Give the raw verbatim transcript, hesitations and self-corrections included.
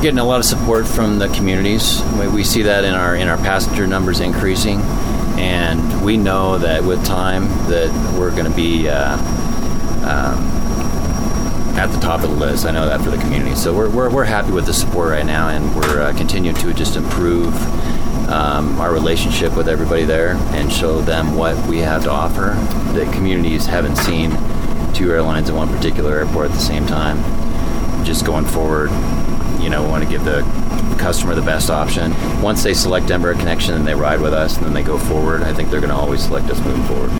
getting a lot of support from the communities. We, we see that in our in our passenger numbers increasing, and we know that with time that we're going to be uh, um, at the top of the list. I know that for the community. So we're we're, we're happy with the support right now, and we're uh, continuing to just improve um, our relationship with everybody there and show them what we have to offer that communities haven't seen two airlines in one particular airport at the same time. Just going forward, you know, we want to give the customer the best option. Once they select Embraer Connection and they ride with us and then they go forward, I think they're going to always select us moving forward.